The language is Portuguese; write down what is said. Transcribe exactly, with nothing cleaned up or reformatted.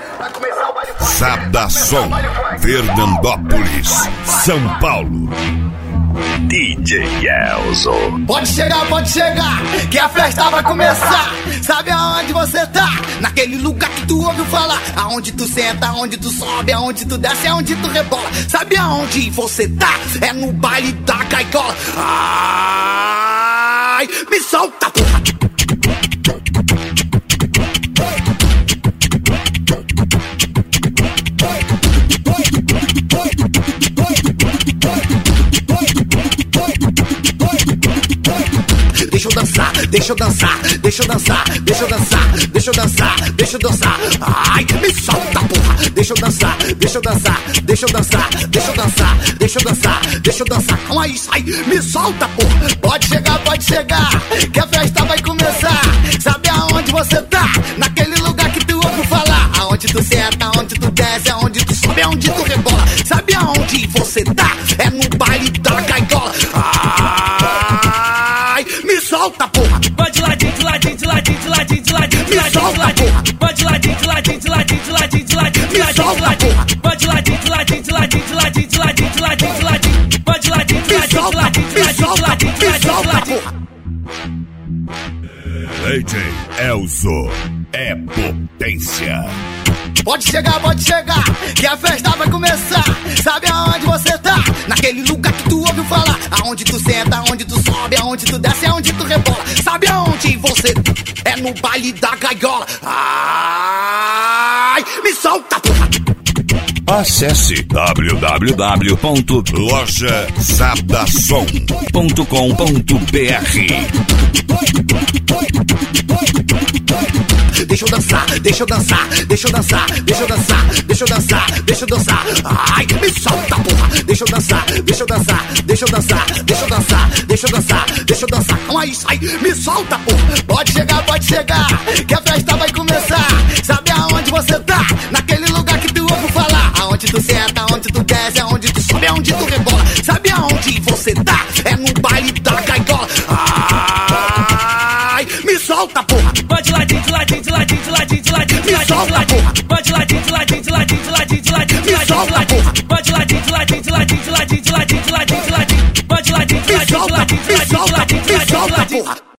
Sabdação, Fernandópolis, São Paulo. D J Elzo. Pode chegar, pode chegar, que a festa vai começar. Sabe aonde você tá? Naquele lugar que tu ouviu falar. Aonde tu senta, aonde tu sobe, aonde tu desce, aonde tu rebola. Sabe aonde você tá? É no baile da gaiola. Ai, me solta, porra. Deixa eu dançar, deixa eu dançar, deixa eu dançar, deixa eu dançar, deixa eu dançar, deixa eu dançar. Ai, me solta, porra. Deixa eu dançar, deixa eu dançar, deixa eu dançar, deixa eu dançar, deixa eu dançar, deixa eu dançar. Calma aí, sai, me solta, porra. Pode chegar, pode chegar, que a festa vai começar. Sabe aonde você tá? Naquele lugar que tu ouviu falar. Aonde tu senta, aonde tu desce, aonde tu sobe, aonde tu rebola. Sabe aonde você tá? É no baile da gaiola. Ai, me solta, porra. Vai de ladinho, de ladinho, de ladinho, de ladinho, de ladinho, de ladinho, de ladinho. Vai de ladinho, de ladinho, de ladinho, de ladinho, de ladinho, de ladinho, de ladinho. Vai de ladinho, de ladinho, de ladinho, de ladinho, de ladinho, de ladinho, de ladinho. Vai de ladinho, de ladinho, de ladinho, de ladinho, de ladinho, de ladinho, de ladinho. D J Elzo é potência. Pode chegar, pode chegar, que a festa vai começar. Sabe aonde você tá? Naquele lugar que tu ouviu falar. Aonde tu senta, aonde tu sobe, aonde tu desce, aonde tu rebola. Sabe aonde você tá? É no baile da gaiola. Ai, me solta, porra. Acesse w w w ponto loja sabdação ponto com ponto b r. Deixa eu dançar, deixa eu dançar, deixa eu dançar, deixa eu dançar, deixa eu dançar, deixa eu dançar. Ai, me solta, porra. Deixa eu dançar, deixa eu dançar, deixa eu dançar, deixa eu dançar, deixa eu dançar, deixa eu dançar. Calma aí, sai, me solta, porra. Pode chegar, pode chegar, que a festa vai começar. Sabe aonde você tá? Naquele lugar que tu ouviu falar. Aonde tu senta, aonde tu desce, aonde tu sobe, aonde tu rebola. Sabe aonde você tá? É no baile da gaiola. Ai, me solta, porra. Vai de ladinho, de ladinho, de ladinho, de ladinho, de ladinho, de ladinho, de ladinho. Vai de ladinho, de ladinho, de ladinho, de ladinho, de ladinho, de ladinho, de ladinho. Vai de ladinho, de ladinho, de ladinho, de ladinho, de ladinho, de ladinho, de ladinho. Vai de ladinho, de ladinho, de ladinho, de ladinho, de ladinho, de ladinho, de ladinho.